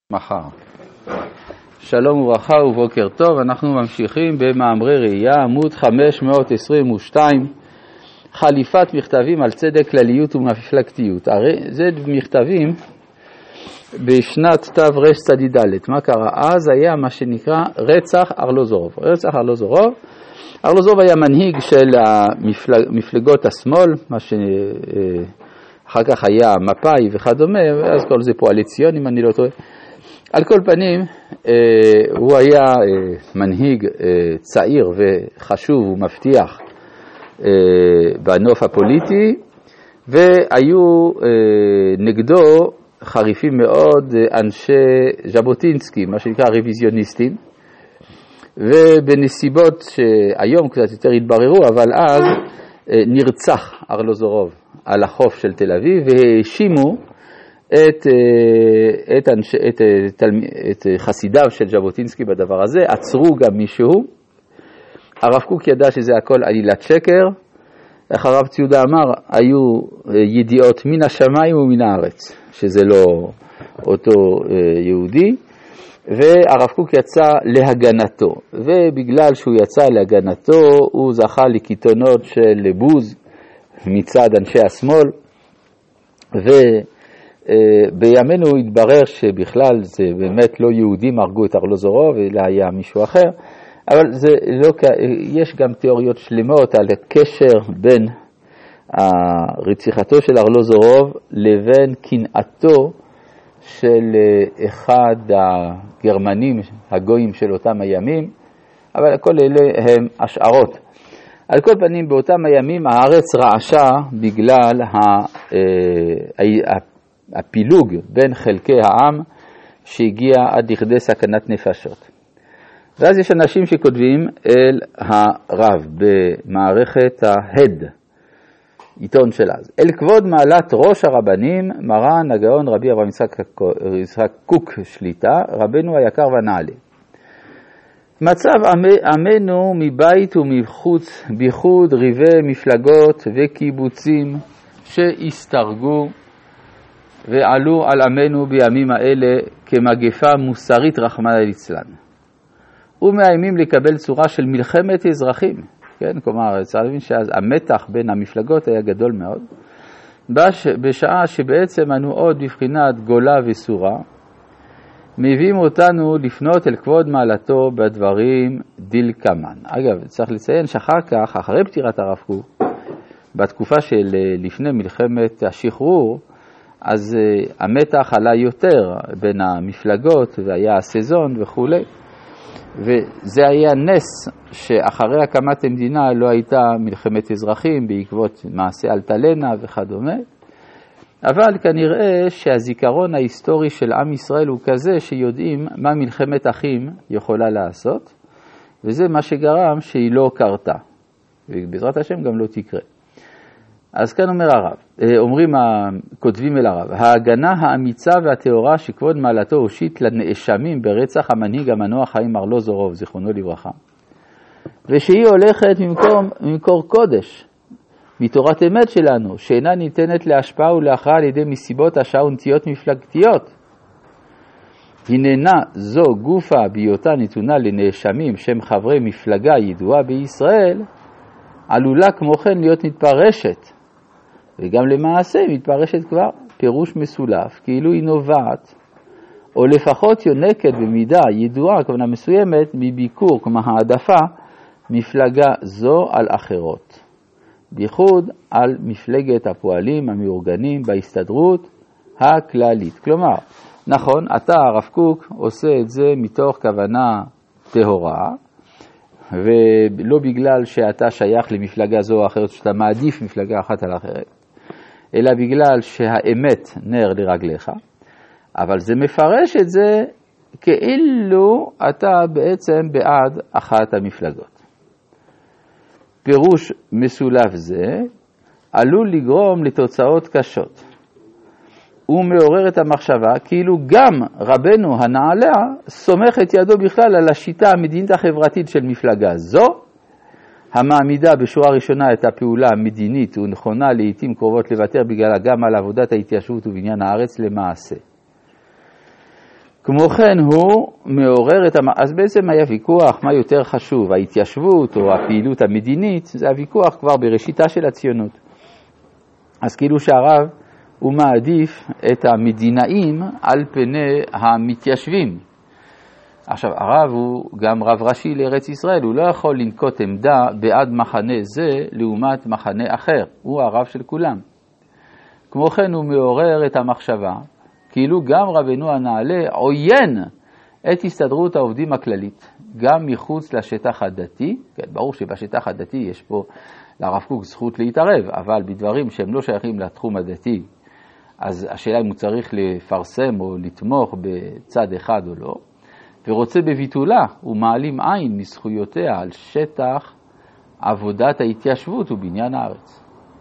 מחר. שלום וברכה ובוקר טוב, אנחנו ממשיכים במאמרי ראייה, עמוד 522, חליפת מכתבים על צדק, כלליות ומפלגתיות. הרי זה מכתבים בשנת תרצ"ד. מה קרה? אז היה מה שנקרא רצח ארלוזורוב. ארלוזורוב היה מנהיג של מפלגות השמאל, מה שאחר כך היה מפא"י וכדומה, אז כל זה פועלי ציון אם אני לא טועה. על כל פנים, הוא היה מנהיג צעיר וחשוב ומבטיח בנוף הפוליטי, והיו נגדו חריפים מאוד אנשי ז'בוטינסקי, מה שנקרא רוויזיוניסטים, ובנסיבות שהיום קצת יותר התבררו, אבל אז נרצח ארלוזורוב על החוף של תל אביב, והאשימו את חסידיו של ז'בוטינסקי בדבר הזה, עצרו גם מישהו. הרב קוק ידע שזה הכל עלילת שקר, איך הרב ציודה אמר, היו ידיעות מן השמיים ומן הארץ, שזה לא אותו יהודי, והרב קוק יצא להגנתו, ובגלל שהוא יצא להגנתו, הוא זכה לקיתונות של בוז מצד אנשי השמאל, בימינו התברר שבכלל זה באמת לא יהודים הרגו את ארלוזורוב, אלא היה מישהו אחר, אבל זה לא, יש גם תיאוריות שלמות על הקשר בין רציחתו של ארלוזורוב לבין קנאתו של אחד הגרמנים הגויים של אותם הימים, אבל כל אלה הם השערות. על כל פנים באותם הימים הארץ רעשה בגלל הפילוג בין חלקי העם שהגיע עד לכדי סכנת נפשות. ואז יש אנשים שכותבים אל הרב במערכת ההד, עיתון של אז. אל כבוד מעלת ראש הרבנים, מרן הגאון רבי אברהם יצחק קוק שליטה, רבנו היקר ונעלה. מצב עמנו מבית ומחוץ, ביחוד ריבי מפלגות וקיבוצים שהסתרגו ועלו על עמנו בימים האלה כמגפה מוסרית רחמנא ליצלן. ומאיימים לקבל צורה של מלחמת אזרחים. כן, כלומר, צריך להבין שהמתח בין המפלגות היה גדול מאוד. בשעה שבעצם אנו עוד בבחינת גולה וסורה, מביאים אותנו לפנות אל כבוד מעלתו בדברים דלקמן. אגב, צריך לציין שאחר כך, אחרי פטירת הרב קוק, בתקופה של לפני מלחמת השחרור, אז המתח עלה יותר בין המפלגות והיה הסזון וכו'. וזה היה נס שאחרי הקמת המדינה לא הייתה מלחמת אזרחים בעקבות מעשה אלטלנה וכדומה. אבל כנראה שהזיכרון ההיסטורי של עם ישראל הוא כזה שיודעים מה מלחמת אחים יכולה לעשות, וזה מה שגרם שהיא לא קרתה, ובעזרת השם גם לא תקרה. אז כאן אומר הרב, כותבים אל הרב, ההגנה האמיצה והטהורה שכבוד מעלתו הושיט לנאשמים ברצח המנהיג המנוח חיים ארלוזורוב, זיכרונו לברכה, ושהיא הולכת ממקור קודש, מתורת אמת שלנו, שאינה ניתנת להשפעה ולהכרעה על ידי מסיבות השעה ונטיות מפלגתיות. הננה זו גופה בהיותה נתונה לנאשמים שהם חברי מפלגה ידועה בישראל, עלולה כמו כן להיות מתפרשת, וגם למעשה מתפרשת כבר פירוש מסולף, כאילו היא נובעת, או לפחות יונקת במידה ידועה, כוונה מסוימת, מביקור, כלומר העדפה, מפלגה זו על אחרות. בייחוד על מפלגת הפועלים המאורגנים בהסתדרות הכללית. כלומר, נכון, אתה הרב קוק עושה את זה מתוך כוונה טהורה, ולא בגלל שאתה שייך למפלגה זו או אחרת, שאתה מעדיף מפלגה אחת על אחרת, אלא בגלל שהאמת נר לרגליך, אבל זה מפרש את זה כאילו אתה בעצם בעד אחת המפלגות. פירוש מסולף זה עלול לגרום לתוצאות קשות. הוא מעורר את המחשבה כאילו גם רבנו הנעלה סומך את ידו בכלל על השיטה המדינית החברתית של מפלגה זו, המעמידה בשורה ראשונה את הפעולה המדינית ונכונה לעתים קרובות לוותר בגלל גם על עבודת ההתיישבות ובניין הארץ למעשה. כמו כן הוא מעורר אז בעצם היה ויכוח מה יותר חשוב, ההתיישבות או הפעילות המדינית, זה הוויכוח כבר בראשיתה של הציונות. אז כאילו שהרב הוא מעדיף את המדינאים על פני המתיישבים. עכשיו הרב הוא גם רב ראשי לארץ ישראל, הוא לא יכול לנקוט עמדה בעד מחנה זה לעומת מחנה אחר, הוא הרב של כולם. כמו כן הוא מעורר את המחשבה, כאילו גם רבנו הנעלה עוין את הסתדרות העובדים הכללית, גם מחוץ לשטח הדתי. כן, ברור שבשטח הדתי יש פה לרב קוק זכות להתערב, אבל בדברים שהם לא שייכים לתחום הדתי, אז השאלה אם הוא צריך לפרסם או לתמוך בצד אחד או לא, ורוצה בביטולה ומעלים עין מזכויותיה על שטח עבודת ההתיישבות ובניין הארץ.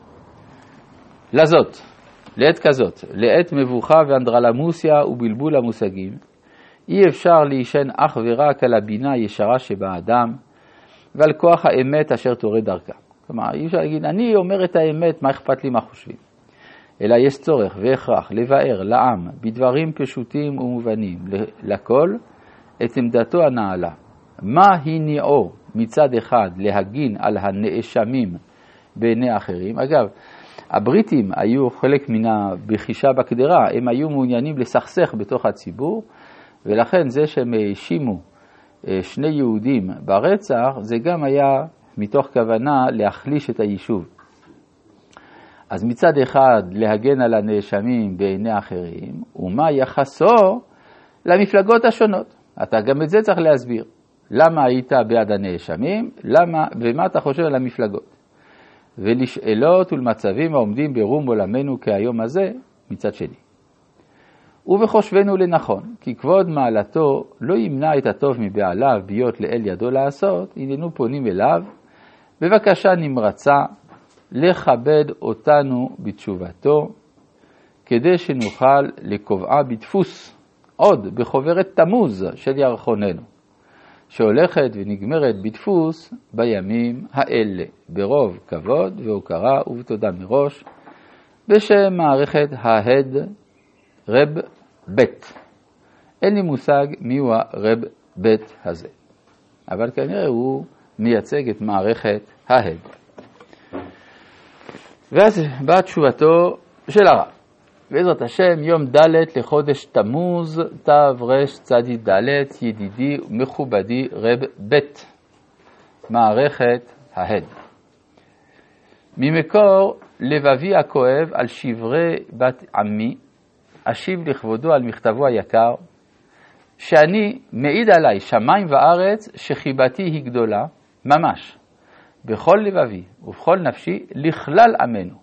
לזאת, לעת כזאת, לעת מבוכה ואנדרלמוסיה ובלבול המושגים, אי אפשר להישן אך ורק על הבינה הישרה שבאדם ועל כוח האמת אשר תורה דרכה. כלומר, אי אפשר להגיד, אני אומר את האמת, מה אכפת לי מה חושבים? אלא יש צורך והכרח לבאר לעם בדברים פשוטים ומובנים לכל את עמדתו הנעלה. מה הניעו מצד אחד להגין על הנאשמים בעיני אחרים? אגב, הבריטים היו חלק מן הבחישה בקדרה, הם היו מעוניינים לסכסך בתוך הציבור, ולכן זה שהם האשימו שני יהודים ברצח, זה גם היה מתוך כוונה להחליש את היישוב. אז מצד אחד להגן על הנאשמים בעיני אחרים, ומה יחסו למפלגות השונות. אתה גם את זה צריך להסביר. למה היית בעד הנאשמים, ומה אתה חושב על המפלגות. ולשאלות ולמצבים העומדים ברום עולמנו כהיום הזה מצד שני. ובחושבנו לנכון, כי כבוד מעלתו לא ימנע את הטוב מבעליו ביות לאל ידו לעשות, הננו פונים אליו, בבקשה נמרצה לכבד אותנו בתשובתו, כדי שנוכל לקובעה בדפוס עוד בחוברת תמוז של ירחוננו, שהולכת ונגמרת בדפוס בימים האלה, ברוב כבוד והוקרה ובתודה מראש, בשם מערכת ההד רב בית. אין לי מושג מיהו הרב בית הזה, אבל כנראה הוא מייצג את מערכת ההד. ואז באה תשובתו של הרב. בעזרת השם, יום ד' לחודש תמוז, תרצ"ד, ידידי ומכובדי רב בית, מערכת ההד. ממקור לבבי הכואב על שברי בת עמי, אשיב לכבודו על מכתבו היקר, שאני מעיד עליי שמיים וארץ שחיבתי היא גדולה, ממש, בכל לבבי ובכל נפשי לכלל עמנו,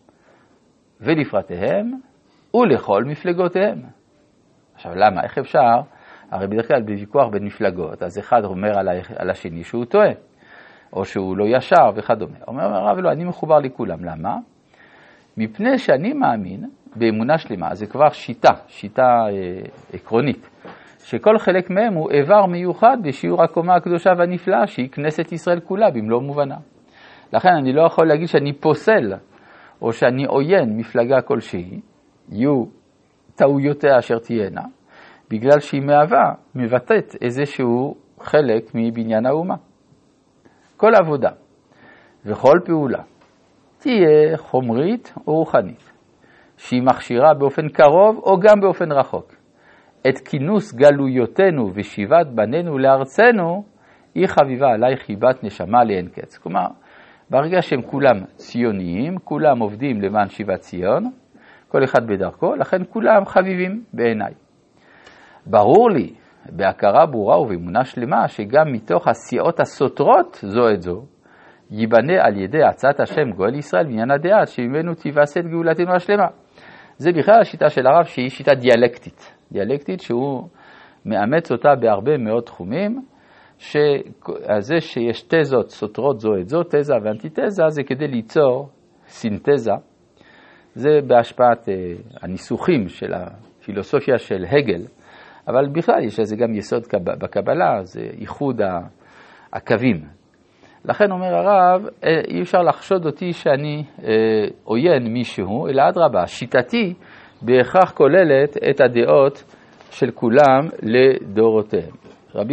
ולפרטיהם ולכל מפלגותיהם. עכשיו למה? איך אפשר? הרי בדרך כלל בוויכוח בין מפלגות, אז אחד אומר על השני שהוא טועה, או שהוא לא ישר וכדומה. אומר הרב לא, אני מחובר לכולם. למה? מפני שאני מאמין באמונה שלמה, זה כבר שיטה עקרונית, שכל חלק מהם הוא איבר מיוחד בשיעור הקומה הקדושה והנפלאה, שהיא כנסת ישראל כולה במלוא מובנה. לכן אני לא יכול להגיד שאני פוסל, או שאני עוין מפלגה כלשהי, יהיו טעויותיה אשר תהיינה, בגלל שהיא מבטאת איזשהו חלק מבניין האומה. כל עבודה וכל פעולה תהיה חומרית או רוחנית, שהיא מכשירה באופן קרוב או גם באופן רחוק. את כינוס גלויותינו ושיבת בנינו לארצנו, היא חביבה עליי חיבת נשמה לאין קץ. כלומר, ברגע שהם כולם ציוניים, כולם עובדים למען שיבת ציון, כל אחד בדרכו, לכן כולם חביבים בעיניי. ברור לי, בהכרה ברורה ובאמונה שלמה, שגם מתוך הסיעות הסותרות זו את זו, ייבנה על ידי הצעת השם גואל ישראל בעניין הדעת, שממנו תיווסד גאולתנו השלמה. זה בכלל השיטה של הרב, שהיא שיטה דיאלקטית. דיאלקטית שהוא מאמץ אותה בהרבה מאוד תחומים, שזה שיש תזות סותרות זו את זו, תזה ואנטיתזה, זה כדי ליצור סינתזה. זה בהשפעת הניסוחים של הפילוסופיה של הגל, אבל בכלל יש לזה גם יסוד בקבלה, זה ייחוד הקווים. לכן אומר הרב, אי אפשר לחשוד אותי שאני עוין מישהו, אלא אדרבה, שיטתי בהכרח כוללת את הדעות של כולם לדורותיהם.